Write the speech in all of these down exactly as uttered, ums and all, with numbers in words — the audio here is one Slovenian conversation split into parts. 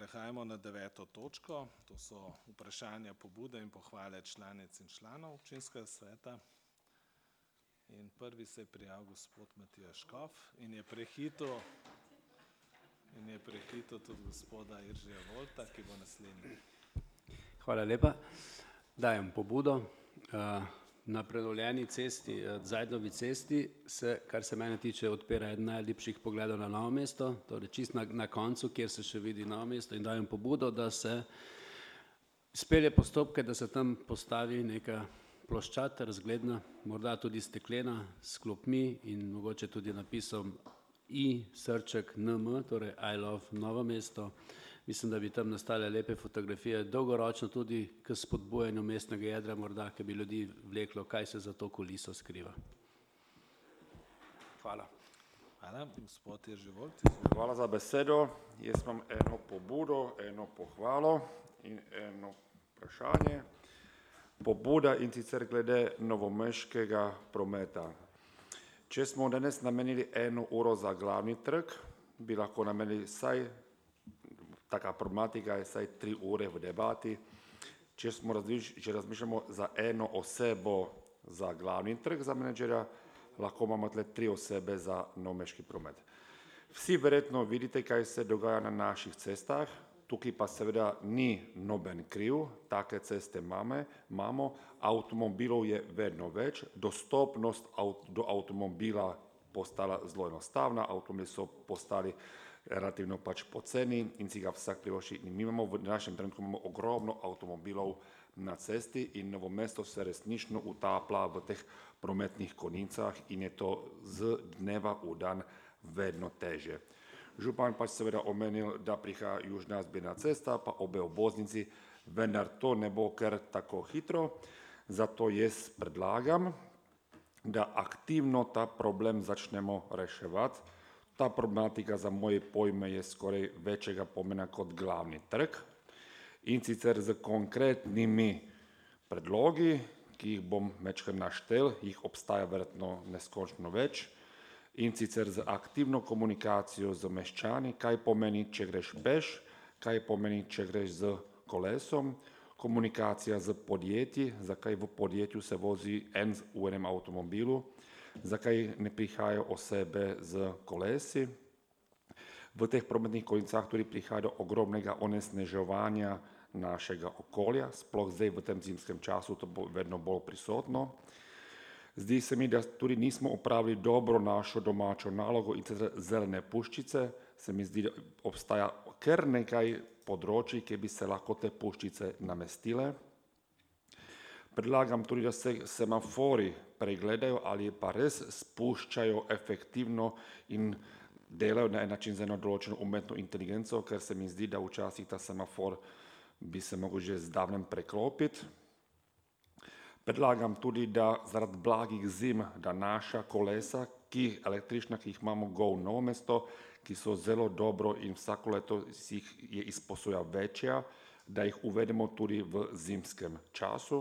prehajamo na deveto točko, to so vprašanja, pobude in pohvale članic in članov občinskega sveta. In prvi se je prijavil gospod Matija Škof in je prehitel in je prehitel tudi gospoda Iržija Volta, ki bo naslednji. Hvala lepa. Dajem pobudo. Na prenovljeni cesti, Zajdovi cesti, se, kar se mene tiče, odpira eden najlepših pogledov na Novo mesto, torej čist na, na koncu, kjer se še vidi Novo mesto, in dajem pobudo, da se spelje postopke, da se tam postavi neka ploščad razgledna, morda tudi steklena, s klopmi in mogoče tudi napisom I, srček, N M, torej I love Novo mesto. Mislim, da bi tam nastale lepe fotografije, dolgoročno tudi k spodbujanju mestnega jedra, morda, ki bi ljudi vleklo, kaj se za to kuliso skriva. Hvala. Hvala, gospod Irži Volt. Hvala za besedo. Jaz imam eno pobudo, eno pohvalo in eno vprašanje. Pobuda in sicer glede novomeškega prometa. Če smo danes namenili eno uro za glavni trg, bi lahko namenili vsaj taka problematika je saj tri ure v debati. Če smo različ, če razmišljamo za eno osebo za glavni trg, za menedžerja, lahko imamo tle tri osebe za novomeški promet. Vsi verjetno vidite, kaj se dogaja na naših cestah, tukaj pa seveda ni noben kriv, take ceste imamo, imamo, avtomobilov je vedno več, dostopnost do avtomobila postala zelo enostavna, avtomobili so postali relativno pač poceni in si ga vsak privošči. In mi imamo v našem trenutku imamo ogromno avtomobilov na cesti in Novo mesto se resnično utaplja v teh prometnih konicah in je to z dneva v dan vedno težje. Župan pač seveda omenil, da prihaja južna zbirna cesta, pa obe obvoznici, vendar to ne bo kar tako hitro, zato jaz predlagam, da aktivno ta problem začnemo reševati. Ta problematika za moje pojme je skoraj večjega pomena kot glavni trg in sicer z konkretnimi predlogi, ki jih bom večkrat naštel, jih obstaja verjetno neskončno več, in sicer z aktivno komunikacijo z meščani, kaj pomeni, če greš peš, kaj pomeni, če greš z kolesom, komunikacija z podjetji, zakaj v podjetju se vozi en v enem avtomobilu, zakaj ne prihajajo osebe z kolesi. V teh prometnih konicah tudi prihaja do ogromnega onesnaževanja našega okolja, sploh zdaj v tem zimskem času to bo vedno bolj prisotno. Zdi se mi, da tudi nismo opravili dobro našo domačo nalogo in zelene puščice, se mi zdi, da obstaja kar nekaj področij, kjer bi se lahko te puščice namestile. Predlagam tudi, da se semafori pregledajo ali pa res spuščajo efektivno in delajo na en način z eno določeno umetno inteligenco, ker se mi zdi, da včasih ta semafor bi se mogel že zdavnem preklopiti. Predlagam tudi, da zaradi blagih zim, da naša kolesa, ki električna, ki jih imamo go v Novo mesto, ki so zelo dobro in vsako leto si jih je izposoja večja, da jih uvedemo tudi v zimskem času.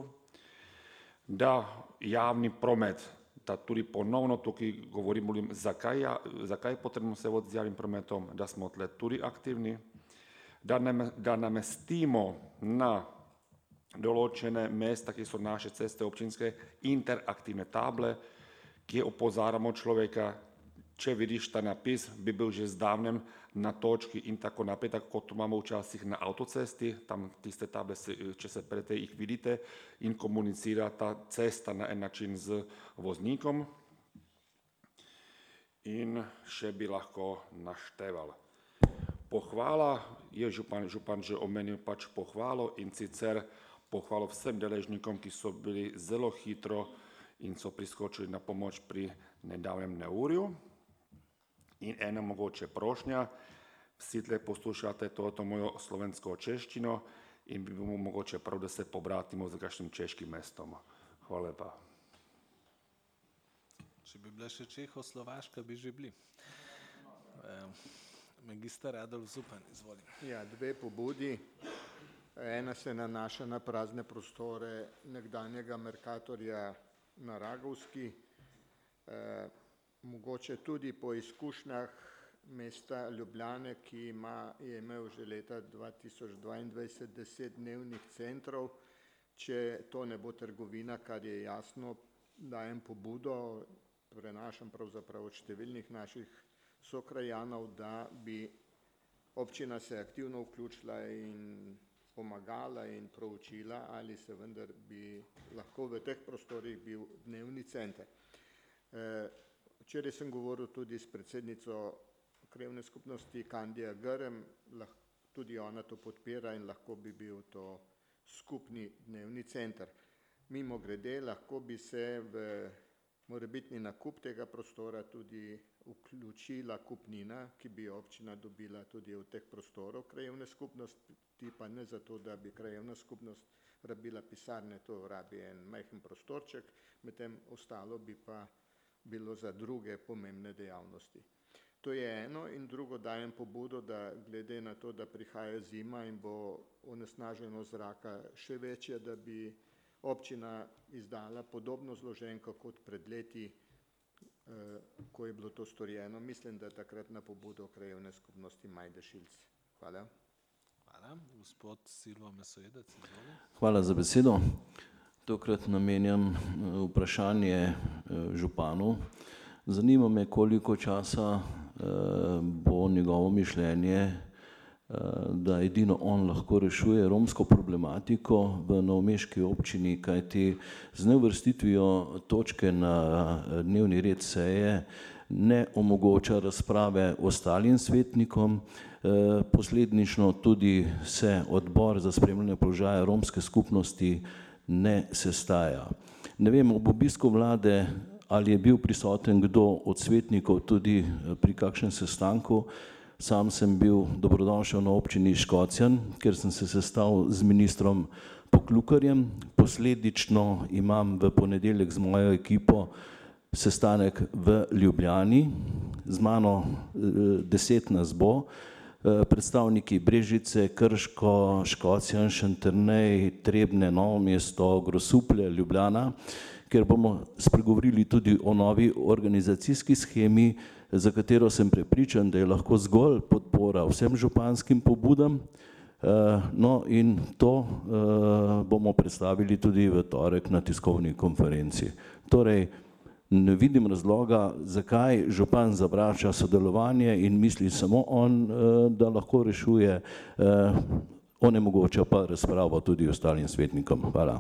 Da javni promet, da tudi ponovno tukaj govorimo, zakaj, zakaj je potrebno se voditi z javnim prometom, da smo tle tudi aktivni, da, nam, da namestimo na določene mesta, ki so naše ceste občinske, interaktivne table, ki opozarjamo človeka, če vidiš ta napis, bi bil že zdavnem na točki in tako naprej, tako kot imamo včasih na avtocesti, tam tiste table, če se prete, jih vidite in komunicira ta cesta na en način z voznikom. In še bi lahko našteval. Pohvala je župan, župan že omenil pač pohvalo in sicer pohvalo vsem deležnikom, ki so bili zelo hitro in so priskočili na pomoč pri nedavnem neurju. In ena mogoče prošnja, vsi tle poslušate toto mojo slovensko češčino in bi bilo mogoče prav, da se pobratimo z kakšnim češkim mestom. Hvala lepa. Če bi bila še Čehoslovaška, bi že bili. Magister Adolf Zupan, izvolim. Ja, dve pobudi. Ena se nanaša na prazne prostore nekdanjega Mercatorja na Ragovski. Mogoče tudi po izkušnjah mesta Ljubljane, ki ima, je imel že leta dva tisoč dvaindvajset deset dnevnih centrov. Če to ne bo trgovina, kar je jasno, dajem pobudo, prenašam pravzaprav od številnih naših sokrajanov, da bi občina se aktivno vključila in pomagala in proučila, ali se vendar bi lahko v teh prostorih bil dnevni center. Včeraj sem govoril tudi s predsednico krajevne skupnosti Kandija Grm, tudi ona to podpira in lahko bi bil to skupni dnevni center. Mimogrede, lahko bi se v morebitni nakup tega prostora tudi vključila kupnina, ki bi občina dobila tudi od teh prostorov krajevne skupnosti, pa ne zato, da bi krajevna skupnost rabila pisarne, to rabi en majhen prostorček, medtem ostalo bi pa bilo za druge pomembne dejavnosti. To je eno in drugo dajem pobudo, da glede na to, da prihaja zima in bo onesnaženost zraka še večja, da bi občina izdala podobno zloženko kot pred leti, ko je bilo to storjeno. Mislim, da takrat na pobudo krajevne skupnosti Majde-Šilc. Hvala. Hvala. Gospod Silvo Mesojedec, izvoli. Hvala za besedo. Tokrat namenjam vprašanje županu. Zanima me, koliko časa bo njegovo mišljenje, da edino on lahko rešuje romsko problematiko v novomeški občini, kajti z neuvrstitvijo točke na dnevni red seje ne omogoča razprave ostalim svetnikom, posledično tudi se odbor za spremljanje položaja romske skupnosti ne sestaja. Ne vem, ob obisku vlade, ali je bil prisoten kdo od svetnikov tudi pri kakšnem sestanku. Sam sem bil dobrodošel na občini Škocjan, ker sem se sestal z ministrom Poklukarjem. Posledično imam v ponedeljek z mojo ekipo sestanek v Ljubljani. Z mano deset nas bo, predstavniki Brežice, Krško, Škocjan, Šentjernej, Trebnje, Novo mesto, Grosuplje, Ljubljana, ker bomo spregovorili tudi o novi organizacijski shemi, za katero sem prepričan, da je lahko zgolj podpora vsem županskim pobudam. No in to bomo predstavili tudi v torek na tiskovni konferenci. Torej, ne vidim razloga, zakaj župan zavrača sodelovanje in misli samo on, da lahko rešuje, onemogoča pa razpravo tudi ostalim svetnikom. Hvala.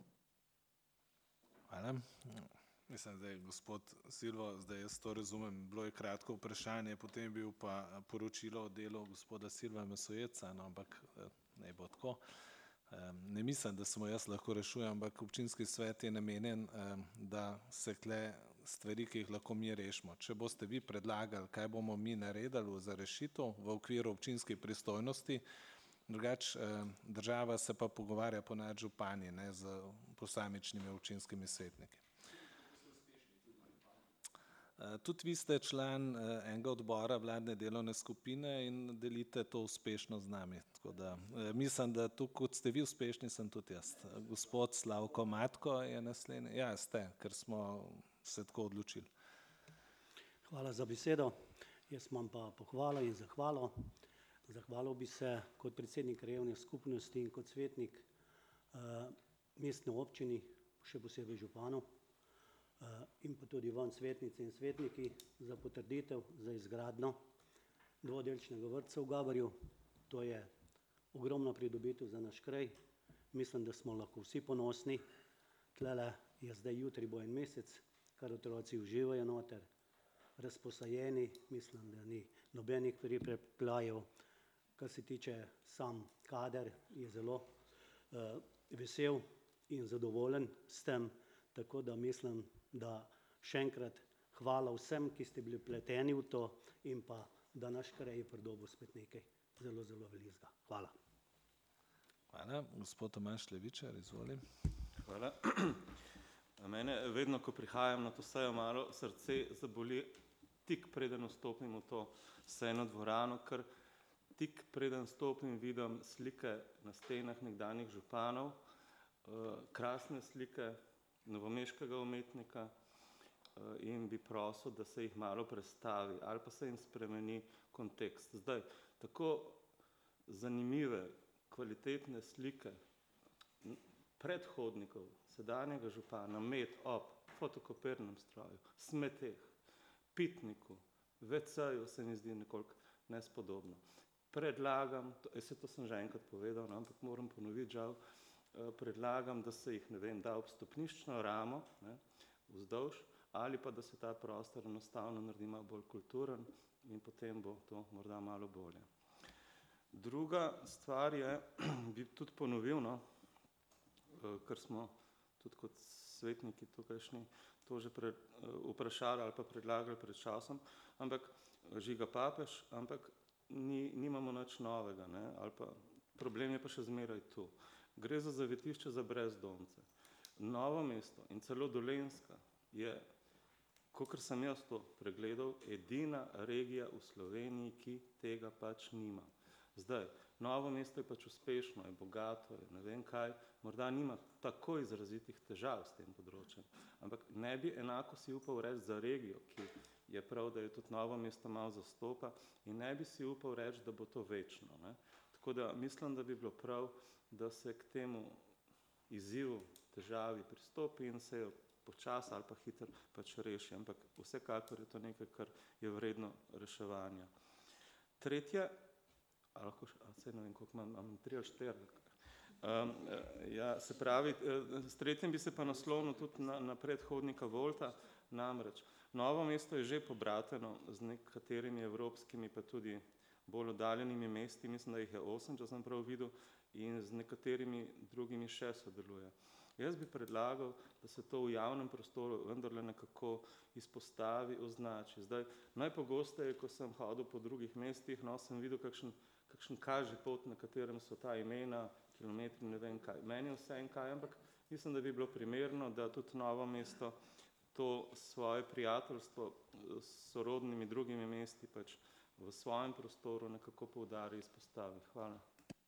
Hvala. Mislim, da je gospod Silvo, zdaj jaz to razumem, bilo je kratko vprašanje, potem je bil pa poročilo o delu gospoda Silva Mesojeca, no, ampak ne bo tako. Ne mislim, da samo jaz lahko rešujem, ampak občinski svet je namenjen, da se kle stvari, ki jih lahko mi rešimo. Če boste vi predlagali, kaj bomo mi naredili za rešitev v okviru občinskih pristojnosti, drugač država se pa pogovarja ponavadi župani, ne z posamičnimi občinskimi svetniki. Tudi vi ste član enega odbora vladne delovne skupine in delite to uspešno z nami. Tako da mislim, da tu, kot ste vi uspešni, sem tudi jaz. Gospod Slavko Matko je naslednji. Ja, ste, ker smo se tako odločili. Hvala za besedo. Jaz imam pa pohvalo in zahvalo. Zahvalil bi se kot predsednik krajevne skupnosti in kot svetnik mestne občini, še posebej županu, in pa tudi vam svetnice in svetniki za potrditev za izgradnjo dvodelčnega vrtca v Gabarju. To je ogromna pridobitev za naš kraj. Mislim, da smo lahko vsi ponosni. Tlele je zdaj, jutri bo en mesec, kar otroci uživajo noter, razposajeni, mislim, da ni nobenih pripeplajev. Kar se tiče sam kader, je zelo vesel in zadovoljen s tem, tako da mislim, da še enkrat hvala vsem, ki ste bili vpleteni v to in pa, da naš kraj je pridobil spet nekaj zelo, zelo velikega. Hvala. Hvala. Gospod Tomaž Levičar, izvoli. Hvala. Mene vedno, ko prihajam na to sejo, malo srce zaboli tik preden vstopim v to sejno dvorano, ker tik preden vstopim vidim slike na stenah nekdanjih županov, krasne slike novomeškega umetnika, in bi prosil, da se jih malo prestavi ali pa se jim spremeni kontekst. Zdaj, tako zanimive, kvalitetne slike predhodnikov, sedanjega župana, med ob fotokopirnem stroju, smeteh, pitniku, ve ce-ju se mi zdi nekoliko nespodobno. Predlagam, to, to sem že enkrat povedal, no, ampak moram ponoviti žal, predlagam, da se jih, ne vem, da ob stopniščno ramo, ne, vzdolž, ali pa da se ta prostor enostavno naredi malo bolj kulturen in potem bo to morda malo bolje. Druga stvar je, bi tudi ponovil, no, ker smo tudi kot svetniki tukajšnji to že pred, vprašali ali pa predlagali pred časom, ampak Žiga Papež, ampak ni, nimamo nič novega, ne, ali pa problem je pa še zmeraj tu. Gre za zavetišče za brezdomce. Novo mesto in celo Dolenjska je, kakor sem jaz to pregledal, edina regija v Sloveniji, ki tega pač nima. Zdaj, Novo mesto je pač uspešno, je bogato, je ne vem kaj, morda nima tako izrazitih težav s tem področjem, ampak ne bi enako si upal reči za regijo, ki je prav, da je tudi Novo mesto malo zastopa, in ne bi si upal reči, da bo to večno, ne. Tako da mislim, da bi bilo prav, da se k temu izzivu, težavi pristopi in se jo počasi ali pa hitro pač reši, ampak vsekakor je to nekaj, kar je vredno reševanja. Tretje, a lahko še, a saj ne vem, koliko imam, imam tri ali štiri. Um, ja, se pravi, s tretjim bi se pa naslonil tudi na, na predhodnika Volta, namreč Novo mesto je že pobrateno z nekaterimi evropskimi, pa tudi bolj oddaljenimi mesti, mislim, da jih je osem, če sem prav videl, in z nekaterimi drugimi še sodeluje. Jaz bi predlagal, da se to v javnem prostoru vendarle nekako izpostavi, označi. Zdaj, najpogosteje, ko sem hodil po drugih mestih, no, sem videl kakšen, kakšen kaži pot, na katerem so ta imena, kilometri, ne vem kaj. Meni je vse en kaj, ampak mislim, da bi bilo primerno, da tudi Novo mesto to svoje prijateljstvo s sorodnimi drugimi mesti pač v svojem prostoru nekako poudari, izpostavi. Hvala.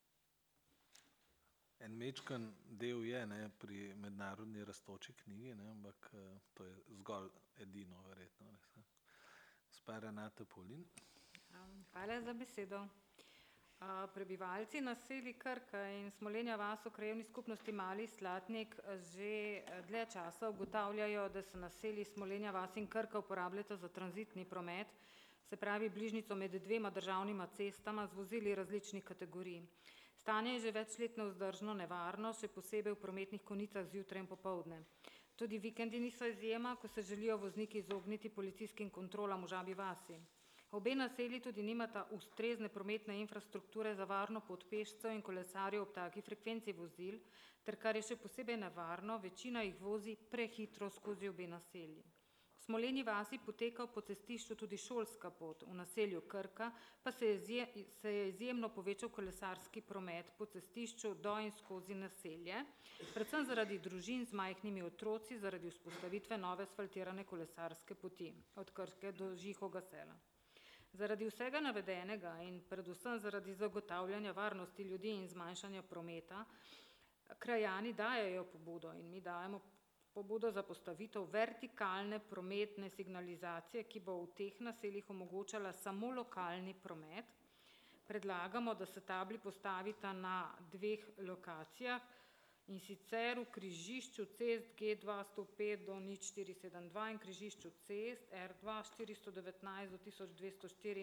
En mečkan del je, ne, pri mednarodni rastoči knjigi, ne, ampak to je zgolj edino verjetno. Gospa Renata Polin. Hvala za besedo. Prebivalci naselij Krka in Smolenja vas v krajevni skupnosti Mali Slatnik že dlje časa ugotavljajo, da se naselji Smolenja vas in Krka uporabljata za tranzitni promet, se pravi bližnjico med dvema državnima cestama z vozili različnih kategorij. Stanje je že več let nevzdržno, nevarno, še posebej v prometnih konicah zjutraj in popoldne. Tudi vikendi niso izjema, ko se želijo vozniki izogniti policijskim kontrolam v Žabji vasi. Obe naselji tudi nimata ustrezne prometne infrastrukture za varno pot pešcev in kolesarjev ob taki frekvenci vozil, ter kar je še posebej nevarno, večina jih vozi prehitro skozi obe naselji. V Smolenji vasi poteka po cestišču tudi šolska pot, v naselju Krka pa se je, se je izjemno povečal kolesarski promet po cestišču do in skozi naselje, predvsem zaradi družin z majhnimi otroci, zaradi vzpostavitve nove asfaltirane kolesarske poti od Krke do Žihovega sela. Zaradi vsega navedenega in predvsem zaradi zagotavljanja varnosti ljudi in zmanjšanja prometa, krajani dajejo pobudo in mi dajemo pobudo za postavitev vertikalne prometne signalizacije, ki bo v teh naseljih omogočala samo lokalni promet. Predlagamo, da se tabli postavita na dveh lokacijah, in sicer v križišču cest G dva sto pet do nič štiri sedem dva in križišču cest R dva štiristo devetnajst do tisoč dvesto štiri.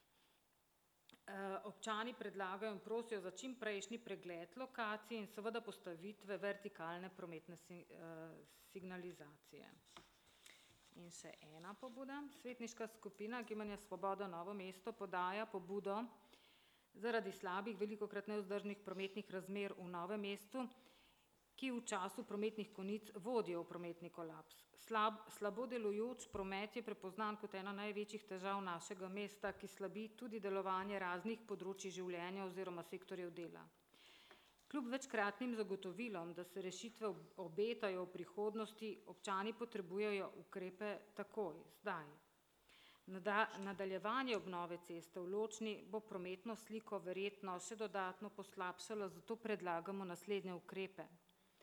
Občani predlagajo in prosijo za čim prejšnji pregled lokacij in seveda postavitve vertikalne prometne signalizacije. In še ena pobuda. Svetniška skupina Gibanja Svoboda Novo mesto podaja pobudo zaradi slabih, velikokrat nevzdržnih prometnih razmer v Novem mestu, ki v času prometnih konic vodijo v prometni kolaps. Slab, slabo delujoč promet je prepoznan kot ena največjih težav našega mesta, ki slabi tudi delovanje raznih področij življenja oziroma sektorjev dela. Kljub večkratnim zagotovilom, da se rešitve obetajo v prihodnosti, občani potrebujejo ukrepe takoj, zdaj. Nadaljevanje obnove ceste v Ločni bo prometno sliko verjetno še dodatno poslabšalo, zato predlagamo naslednje ukrepe.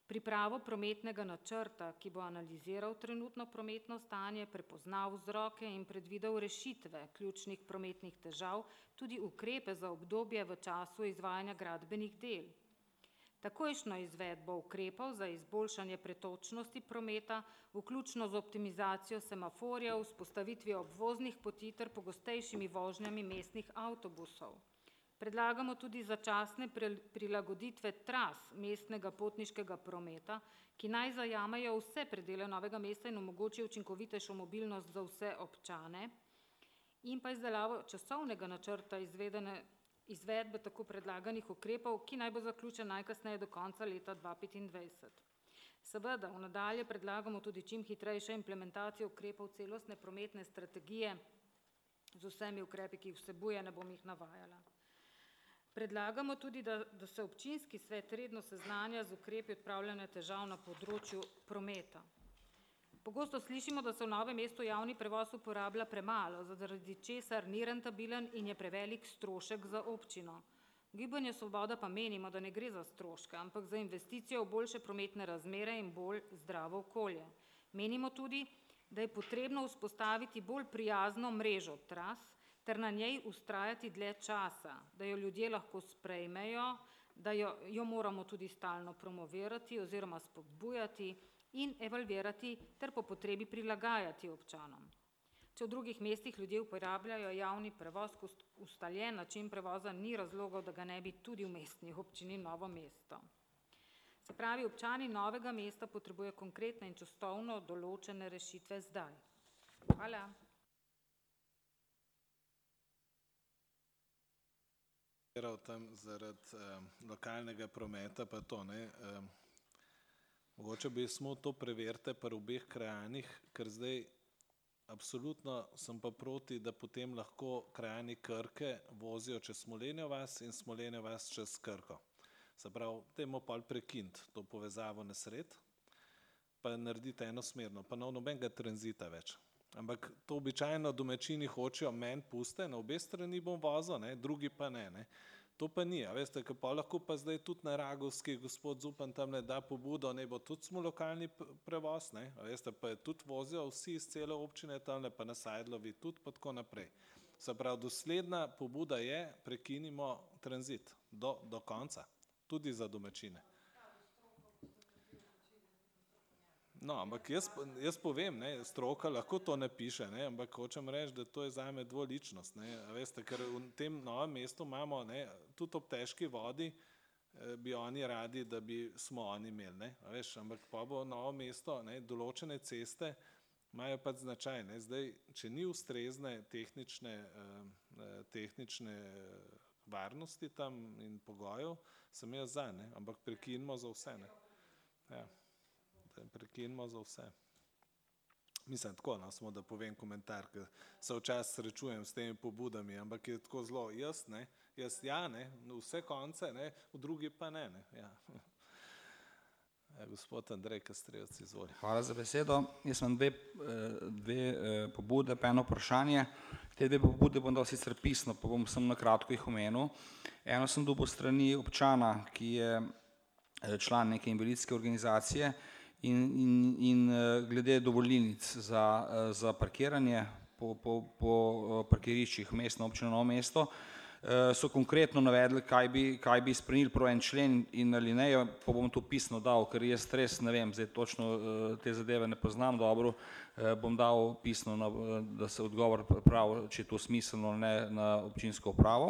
pripravo prometnega načrta, ki bo analiziral trenutno prometno stanje, prepoznal vzroke in predvidel rešitve ključnih prometnih težav, tudi ukrepe za obdobje v času izvajanja gradbenih del. Takojšnjo izvedbo ukrepov za izboljšanje pretočnosti prometa, vključno z optimizacijo semaforjev, vzpostavitvijo obvoznih poti ter pogostejšimi vožnjami mestnih avtobusov. Predlagamo tudi začasne prilagoditve tras mestnega potniškega prometa, ki naj zajamejo vse predele Novega mesta in omogočijo učinkovitejšo mobilnost za vse občane, in pa izdelavo časovnega načrta izvedene izvedbe tako predlaganih ukrepov, ki naj bo zaključen najkasneje do konca leta dva tisoč petindvajset. Seveda, v nadalje predlagamo tudi čim hitrejšo implementacijo ukrepov celostne prometne strategije z vsemi ukrepi, ki jih vsebuje, ne bom jih navajala. Predlagamo tudi, da, da se občinski svet redno seznanja z ukrepi odpravljanja težav na področju prometa. Pogosto slišimo, da se v Novem mestu javni prevoz uporablja premalo, zaradi česar ni rentabilen in je prevelik strošek za občino. V Gibanju Svoboda pa menimo, da ne gre za stroške, ampak za investicijo v boljše prometne razmere in bolj zdravo okolje. Menimo tudi, da je potrebno vzpostaviti bolj prijazno mrežo tras, ter na njej ustrajati dlje časa, da jo ljudje lahko sprejmejo, da jo, jo moramo tudi stalno promovirati oziroma spodbujati in evalvirati ter po potrebi prilagajati občanom. Če v drugih mestih ljudje uporabljajo javni prevoz kot ustaljen način prevoza, ni razlogov, da ga ne bi tudi v mestni občini Novo mesto. Se pravi, občani Novega mesta potrebujejo konkretne in časovno določene rešitve zdaj. Hvala. Tam zaradi eh, lokalnega prometa pa to, ne, eh, mogoče bi smo to preverite pri obeh krajanih, ker zdaj absolutno sem pa proti, da potem lahko krajani Krke vozijo čez Smolenjo vas in Smolenjo vas čez Krko. Se pravi, dajmo pol prekiniti to povezavo na sred, pa narediti enosmerno, pa no nobenega tranzita več. Ampak to običajno domačini hočejo, meni puste, na obe strani bom vozil, ne, drugi pa ne, ne. To pa ni, a veste, ker pa lahko pa zdaj tudi na Ragovski gospod Zupan tam ne da pobudo, ne bo tudi smo lokalni prevoz, ne, a veste, pa tudi vozijo vsi iz cele občine tam, pa na Sajdlovi tudi, pa tako naprej. Se pravi, dosledna pobuda je, prekinimo tranzit do, do konca, tudi za domačine. No, ampak jaz, jaz povem, ne, stroka lahko to napiše, ne, ampak hočem reči, da to je zame dvoličnost, ne, a veste, ker v tem Novem mestu imamo, ne, tudi ob težki vodi eh, bi oni radi, da bi smo oni imeli, ne, a veš, ampak pa bo Novo mesto, ne, določene ceste imajo pa značaj, ne, zdaj, če ni ustrezne tehnične, eh, tehnične varnosti tam in pogojev, sem jaz za, ne, ampak prekinimo za vse, ne, ja. Prekinimo za vse. Mislim, tako, no, samo da povem komentar, ker se včasih srečujem s temi pobudami, ampak je tako zelo, jaz, ne, jaz ja, ne, vse konce, ne, v drugi pa ne, ne, ja. Ja, gospod Andrej Kastrevec, izvoli. Hvala za besedo. Jaz imam dve, dve pobude, pa eno vprašanje. Te dve pobude bom dal sicer pisno, pa bom samo na kratko jih omenil. Eno sem dobil strani občana, ki je član neke invalidske organizacije, In, in, in glede dovolilnic za, za parkiranje po, po, po parkiriščih mestne občine Novo mesto, so konkretno navedli, kaj bi, kaj bi spremenili prav en člen in alinejo, pa bom to pisno dal, ker jaz res ne vem, zdaj točno te zadeve ne poznam dobro, bom dal pisno, na, da se odgovor pravi, če je to smiselno, ne na občinsko upravo.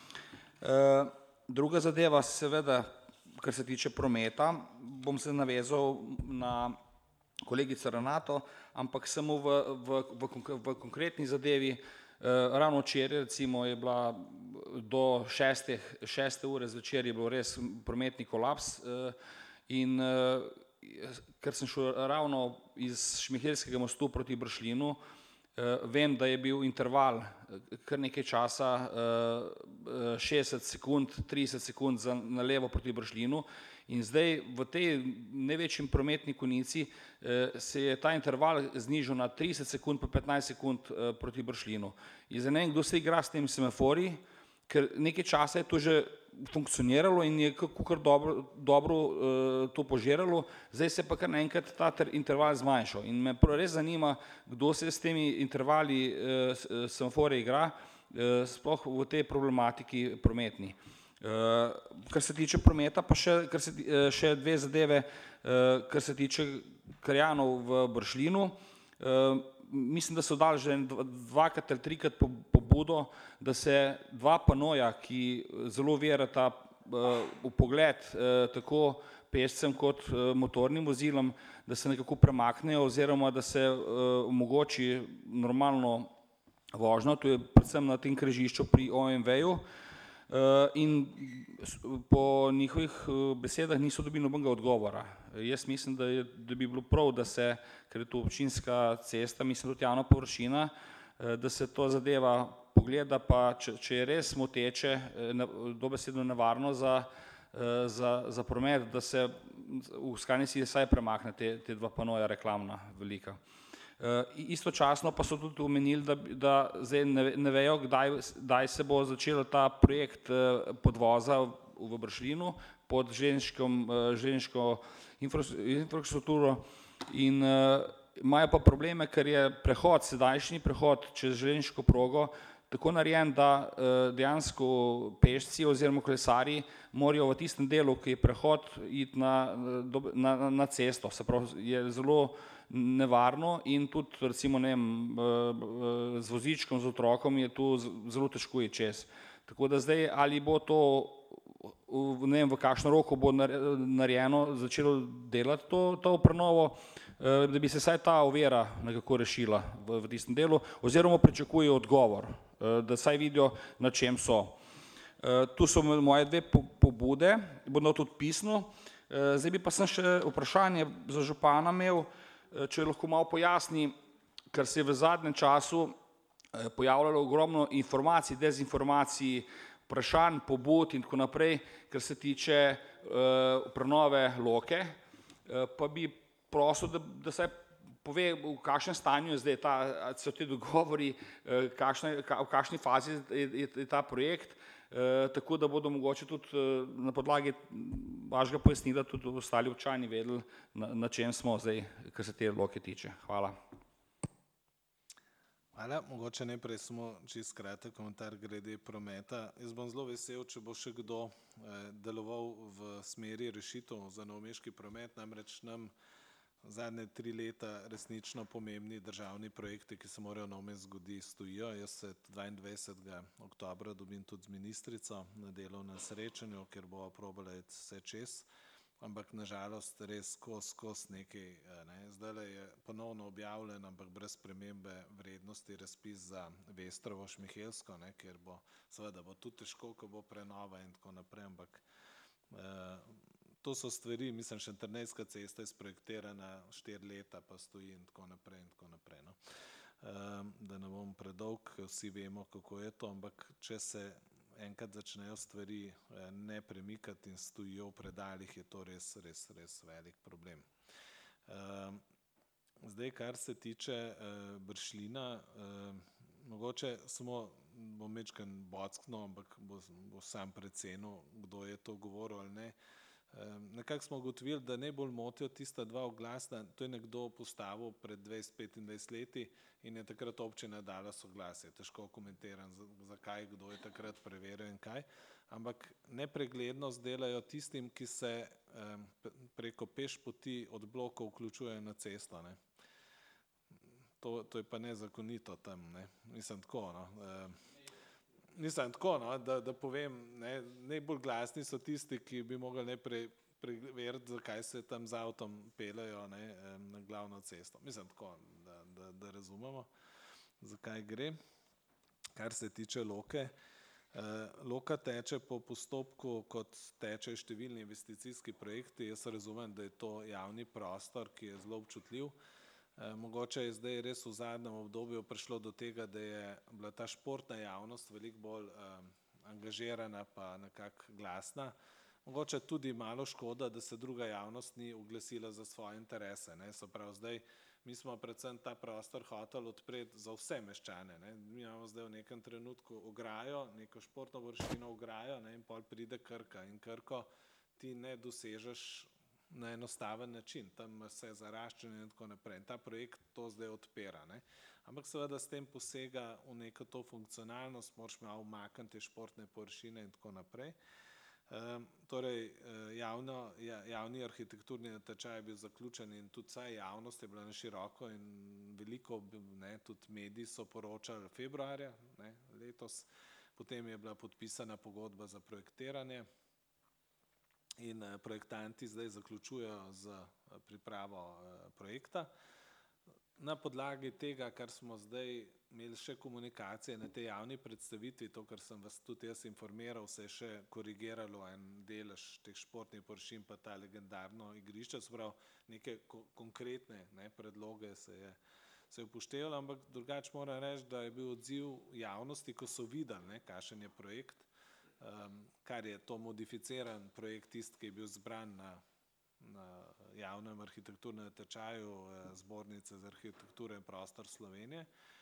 Druga zadeva, seveda, kar se tiče prometa, bom se navezal na kolegico Renato, ampak samo v, v, v, v konkretni zadevi, eh, ravno včeraj recimo je bila do šeste, šeste ure zvečer je bil res prometni kolaps eh, in eh, ker sem šel ravno iz Šmihelskega mostu proti Bršljinu, eh, vem, da je bil interval kar nekaj časa, eh, šestdeset sekund, trideset sekund za, na levo proti Bršljinu. In zdaj v tej največji prometni konici eh, se je ta interval znižal na trideset sekund pa petnajst sekund eh, proti Bršljinu. In zdaj ne vem, kdo se igra s temi semaforji, ker nekaj časa je to že funkcioniralo in je kar dobro, dobro uh, to požiralo, zdaj se pa kar naenkrat ta interval zmanjšal. In me res zanima, kdo se s temi intervali uh, semaforja igra, uh, sploh v tej problematiki prometni. Uh, kar se tiče prometa, pa še, kar se, uh, še dve zadeve, uh, kar se tiče Krjanov v Bršljinu. Uh, mislim, da so dali že dvakrat ali trikrat pobudo, da se dva panoja, ki zelo verjata v pogled tako pešcem kot motornim vozilom, da se nekako premaknejo oziroma da se omogoči normalno vožnjo, to je predvsem na tem križišču pri O M V-ju. In po njihovih besedah niso dobili nobenega odgovora. Jaz mislim, da, je, da bi bilo prav, da se, ker je to občinska cesta, mislim tudi javna površina, da se to zadeva pogleda, pa če, če je res moteče, dobesedno nevarno za, za, za promet, da se v skrajni sili vsaj premakne te, te dva panoja reklamna velika. Uh, istočasno pa so tudi omenili, da, da zdaj ne, ne vejo, kdaj, kdaj se bo začel ta projekt uh, podvoza v, v Bršljinu pod uh, železniško infra, infrastrukturo in uh, imajo pa probleme, ker je prehod, sedajšnji prehod čez železniško progo tako narejen, da uh, dejansko pešci oziroma kolesarji morajo v tistem delu, ki je prehod, iti na, na, na, na cesto, se pravi, je zelo nevarno in tudi recimo ne vem, z vozičkom, z otrokom je tu zelo težko je čez. Tako da zdaj ali bo to, ne vem v kakšno roko bo narejeno, začelo delati to, to prenovo, da bi se vsaj ta ovira nekako rešila v, v tistem delu oziroma pričakujejo odgovor, da vsaj vidijo na čem so. Tu so moje dve pobude, bodo tudi pisno. Zdaj bi pa sem še vprašanje za župana imel, če lahko malo pojasni, ker se je v zadnjem času pojavljalo ogromno informacij, dezinformacij, vprašanj, pobud in tako naprej, kar se tiče uh, prenove Loke, uh, pa bi prosil, da, da se pove, v kakšnem stanju je zdaj ta, so ti dogovori, uh, kakšne, ka, v kakšni fazi je, je, je ta projekt, uh, tako da bodo mogoče tudi uh, na podlagi vašega pojasnila tudi ostali občani vedeli, na, na čem smo zdaj, kar se te Loke tiče. Hvala. Hvala, mogoče najprej samo čist kratek komentar glede prometa. Jaz bom zelo vesel, če bo še kdo eh, deloval v smeri rešitev za novomeški promet, namreč nam zadnje tri leta resnično pomembni državni projekti, ki se morajo na vmes zgoditi, stojijo. Jaz se dvaindvajsetega oktobra dobim tudi z ministrico na delovnem srečanju, ker bo probala iti vse čez. Ampak nažalost res skozi, skozi nekaj, ne. Zdajle je ponovno objavljen, ampak brez spremembe vrednosti razpis za Vestrovo Šmihelsko, ne, ker bo, seveda bo tudi težko, ko bo prenova in tako naprej, ampak eh, to so stvari, mislim, Šentjernejska cesta je sprojektirana štiri leta, pa stoji in tako naprej in tako naprej, no. Eh, da ne bom predolg, vsi vemo, kako je to, ampak če se enkrat začnejo stvari ne premikati in stojijo v predalih, je to res, res, res velik problem. Zdaj, kar se tiče Bršljina, mogoče samo bom mečkan bockno, ampak bo, bo sam precenil, kdo je to govoril ali ne. Nekako smo ugotovili, da najbolj motijo tista dva oglasna, to je nekdo postavil pred dvajset petindvajset leti in je takrat občina dala soglasje. Težko komentiram, zakaj, kdo je takrat preveril in kaj, ampak nepreglednost delajo tistim, ki se preko pešpoti od blokov vključujejo na cesto, ne. To, to je pa nezakonito tam, ne. Mislim tako, no. Mislim tako, no, da, da povem, ne, najbolj glasni so tisti, ki bi mogli najprej preveriti, zakaj se tam z avtom pelejo, ne, na glavno cesto. Mislim tako, da, da, da razumemo, zakaj gre. Kar se tiče Loke, Loka teče po postopku, kot tečejo številni investicijski projekti. Jaz razumem, da je to javni prostor, ki je zelo občutljiv. Mogoče je zdaj res v zadnjem obdobju prišlo do tega, da je bila ta športna javnost veliko bolj um, angažirana pa nekako glasna. Mogoče tudi malo škoda, da se druga javnost ni oglasila za svoje interese, ne. Se pravi, zdaj Mi smo predvsem ta prostor hoteli odpreti za vse meščane. Ne. Mi imamo zdaj v nekem trenutku ograjo, neko športno površino ograjo, ne, in pol pride Krka in Krko ti ne dosežeš na enostaven način, tam ima vse zaraščanje in tako naprej. In ta projekt to zdaj odpira. Ne. Ampak seveda s tem posega v neko to funkcionalnost, moraš malo umakniti te športne površine in tako naprej. Um, torej, javno, javni arhitekturni natečaj je bil zaključen in tudi vsa javnost je bila na široko in veliko, ne, tudi mediji so poročali februarja, ne, letos, potem je bila podpisana pogodba za projektiranje in projektanti zdaj zaključujejo z pripravo projekta. Na podlagi tega, kar smo zdaj imeli še komunikacije na tej javni predstavitvi, to, kar sem vas tudi jaz informiral, se je še korigiralo en delež teh športnih površin pa ta legendarno igrišče, se pravi neke ko konkretne, ne, predloge se je, se je upoštevalo, ampak drugače moram reči, da je bil odziv javnosti, ko so videli, ne, kakšen je projekt, um, kar je to modificiran projekt, tisti, ki je bil zbran na na javnem arhitekturnem natečaju Zbornice za arhitekturo in prostor Slovenije,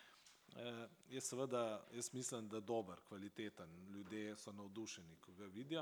je seveda, jaz mislim, da dober, kvaliteten. Ljudje so navdušeni, ko ga vidijo,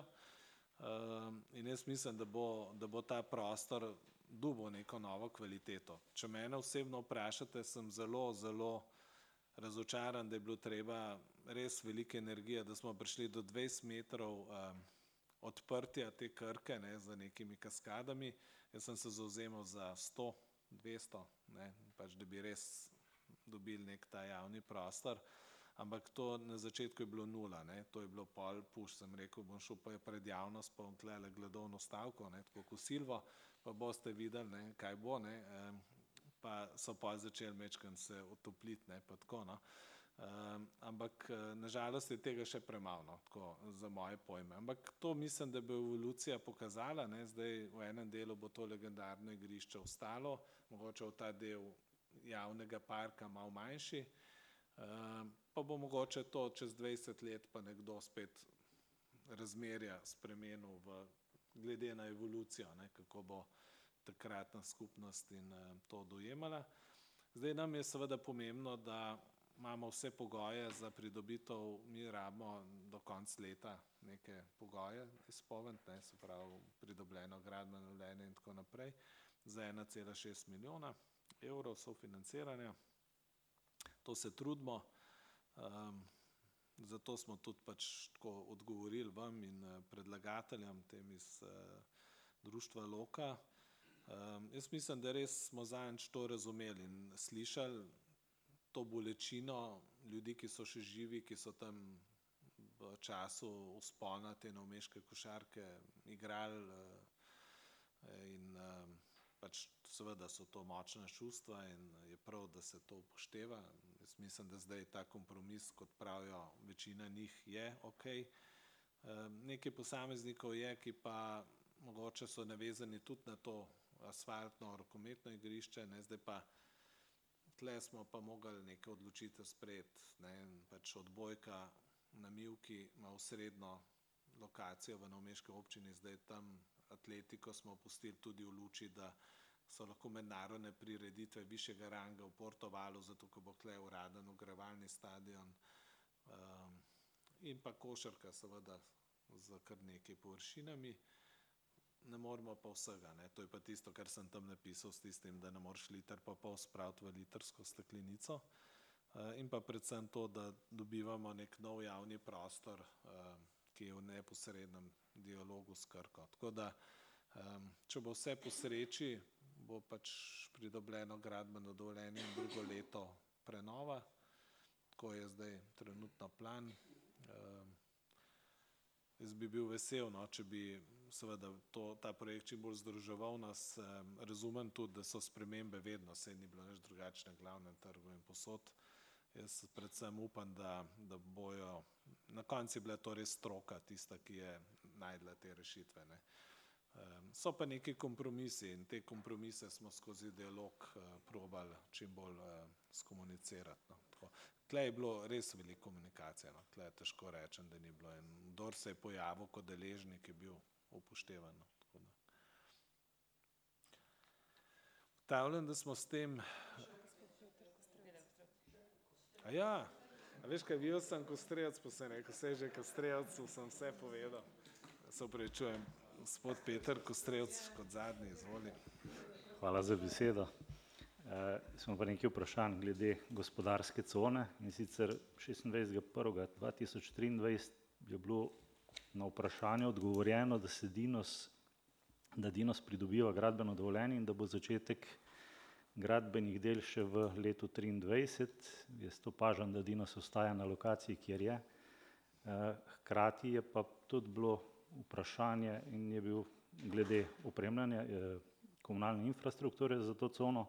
in jaz mislim, da bo, da bo ta prostor dobil neko novo kvaliteto. Če mene osebno vprašate, sem zelo, zelo razočaran, da je bilo treba res velike energije, da smo prišli do dvajset metrov odprtja te Krke, ne, z nekimi kaskadami. Jaz sem se zavzemal za sto, dvesto, ne, pač da bi res dobili nek ta javni prostor, ampak to na začetku je bilo nula, ne, to je bilo pol puš, sem rekel, bom šel pa pred javnost, pa bom tlele gledovno stavko, ne, tako kot Silvo, pa boste videli, ne, kaj bo, ne, pa so pol začeli mečkam se otopliti, ne, pa tako, no. Um, ampak nažalost je tega še premalo, no, tako za moje pojme. Ampak to mislim, da bo evolucija pokazala, ne, zdaj v enem delu bo to legendarno igrišče ostalo, mogoče v ta del javnega parka malo manjši, um, pa bo mogoče to čez dvajset let pa nekdo spet razmerja spremenil v, glede na evolucijo, ne, kako bo takratna skupnost in uh, to dojemala. Zdaj nam je seveda pomembno, da imamo vse pogoje za pridobitev, mi rabimo do konca leta neke pogoje izpolniti, ne, se pravi pridobljeno gradbeno dovoljenje in tako naprej, za ena cela šest milijona evrov sofinanciranja. To se trudimo, um, zato smo tudi pač tako odgovorili vam in predlagateljem tem iz uh, društva Loka. Um, jaz mislim, da res smo zadnjič to razumeli in slišali, to bolečino ljudi, ki so še živi, ki so tam v času vzpona te novomeške košarke igrali in pač seveda so to močna čustva in je prav, da se to upošteva. Jaz mislim, da zdaj ta kompromis, kot pravijo, večina njih je okej. Nekaj posameznikov je, ki pa mogoče so navezani tudi na to asfaltno rokometno igrišče, ne, zdaj pa tle smo pa mogli neke odločitve sprejeti, ne, pač odbojka na Mivki ima osrednjo lokacijo v novomeški občini, zdaj tam atletiko smo pustili tudi v luči, da so lahko mednarodne prireditve višjega ranga v Portovalu, zato ko bo tle uraden ogrevalni stadion, um, in pa košarka seveda z kar nekaj površinami. Ne moremo pa vsega, ne. To je pa tisto, kar sem tam napisal s tistim, da ne moreš liter pa pol spraviti v litrsko steklenico. In pa predvsem to, da dobivamo nek nov javni prostor, ki je v neposrednem dialogu s Krko. Tako da, če bo vse po sreči, bo pač pridobljeno gradbeno dovoljenje in drugo leto prenova, tako je zdaj trenutno plan. Jaz bi bil vesel, no, če bi seveda to, ta projekt čim bolj združeval nas, razumem tudi, da so spremembe vedno, saj ni bilo nič drugače na glavnem trgu in posod. Jaz predvsem upam, da, da bojo, na koncu je bila to res stroka tista, ki je najdla te rešitve, ne. So pa neki kompromisi in te kompromise smo skozi dialog probali čim bolj skomunicirati, no. Tako. Tle je bilo res veliko komunikacije, no. Tle težko rečem, da ni bilo, in kdor se je pojavil kot deležnik, je bil upoštevan, no. Tako da. V Ugotavljam, da smo s tem. A ja, a veš kaj, bil sem Kostrevec, pa sem rekel, vse že Kostrevcu sem vse povedal. Se upravičujem, gospod Peter Kostrevc kot zadnji, izvoli. Hvala za besedo. E, smo pa nekaj vprašanj glede gospodarske cone, in sicer šestindvajsetega prvega dva tisoč triindvajset je bilo na vprašanje odgovorjeno, da se Dinos, da Dinos pridobiva gradbeno dovoljenje in da bo začetek gradbenih del še v letu triindvajset. Jaz opažam, da Dinos ostaja na lokaciji, kjer je. E, hkrati je pa tudi bilo vprašanje in je bil glede opremljanja e, komunalne infrastrukture za to cono,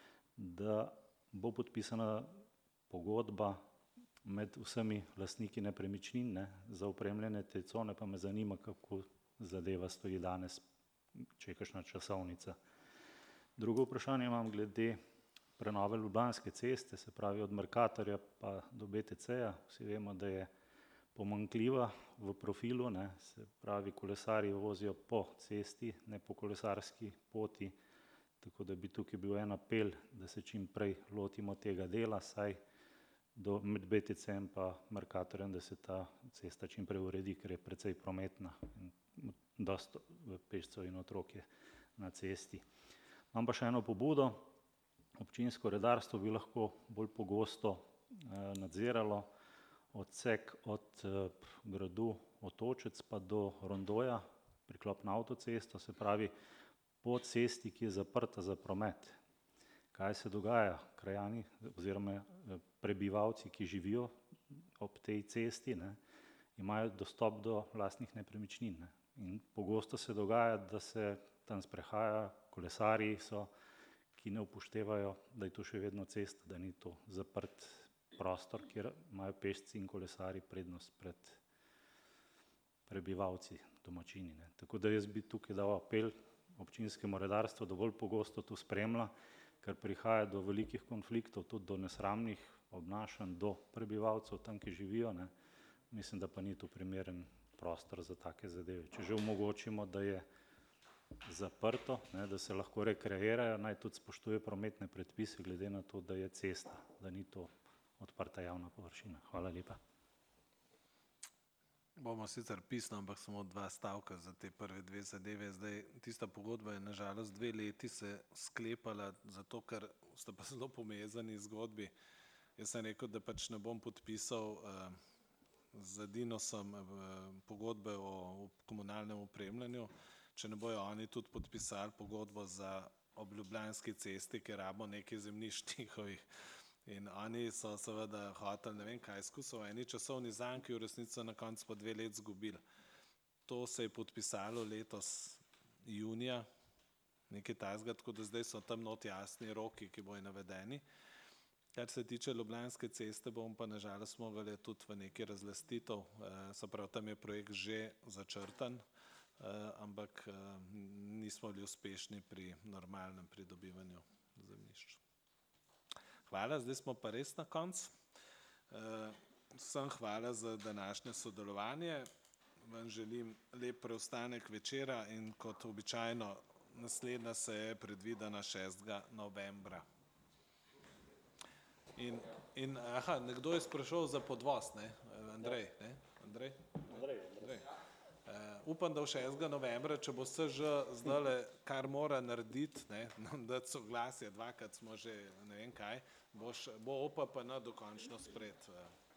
da bo podpisana pogodba med vsemi lastniki nepremičnin, ne, za opremljanje te cone, pa me zanima, kako zadeva stoji danes, če je kakšna časovnica. Drugo vprašanje imam glede prenove Ljubljanske ceste, se pravi od Mercatorja pa do B T C-ja. Vsi vemo, da je pomanjkljiva v profilu, ne, se pravi kolesarji vozijo po cesti, ne po kolesarski poti, tako da bi tukaj bil en apel, da se čim prej lotimo tega dela, saj do, med B T C-jem pa Mercatorjem, da se ta cesta čim prej uredi, ker je precej prometna in dosta pešcev in otrok je na cesti. Imam pa še eno pobudo, občinsko redarstvo bi lahko bolj pogosto eh, nadziralo odsek od eh, gradu Otočec pa do Rondoja, priklop na avtocesto, se pravi po cesti, ki je zaprta za promet. Kaj se dogaja? Krajani oziroma prebivalci, ki živijo ob tej cesti, ne, imajo dostop do lastnih nepremičnin. Ne. In pogosto se dogaja, da se tam sprehajajo, kolesarji so, ki ne upoštevajo, da je to še vedno cesta, da ni to zaprt prostor, kjer imajo pešci in kolesarji prednost pred prebivalci, domačini. Ne. Tako da jaz bi tukaj dal apel občinskemu redarstvu, da bolj pogosto to spremlja, ker prihaja do velikih konfliktov, tudi do nesramnih obnašanj do prebivalcev tam, ki živijo. Ne. Mislim, da pa ni to primeren prostor za take zadeve. Če že omogočimo, da je zaprto, ne, da se lahko rekreirajo, naj tudi spoštuje prometne predpise, glede na to, da je cesta, da ni to odprta javna površina. Hvala lepa. Bomo sicer pisno, ampak samo dva stavka za te prve dve zadeve. Zdaj, tista pogodba je nažalost dve leti se sklepala, zato ker sta pa zelo pomezani zgodbi. Jaz sem rekel, da pač ne bom podpisal uh, z Dinosom uh, pogodbe o, o komunalnem opremljanju, če ne bojo oni tudi podpisali pogodbo za ob Ljubljanski cesti, ker rabo nekaj zemljišč njihovih. In oni so seveda hoteli, ne vem kaj, skusili eni časovni zanki, v resnici na koncu pa dve let zgubili. To se je podpisalo letos junija, nekaj takega, tako da zdaj so tam not jasni roki, ki bojo navedeni. Kar se tiče Ljubljanske ceste, bom pa nažalost mogli tudi v neki razlastitev, se pravi, tam je projekt že začrtan, ampak nismo bili uspešni pri normalnem pridobivanju zemljišč. Hvala, zdaj smo pa res na koncu. Vsem hvala za današnje sodelovanje. Vam želim lep preostanek večera in kot običajno naslednja seja je predvidena šestega novembra. In, in aha, nekdo je sprašal za podvoz, ne? Andrej, ne? Andrej? Andrej. Andrej. Uh, upam, da v šestega novembra, če bo S Ž zdajle, kar mora narediti, ne, nam dati soglasje, dvakrat smo že ne vem kaj, bo, š, bo O P P N dokončno sprejet. Uh.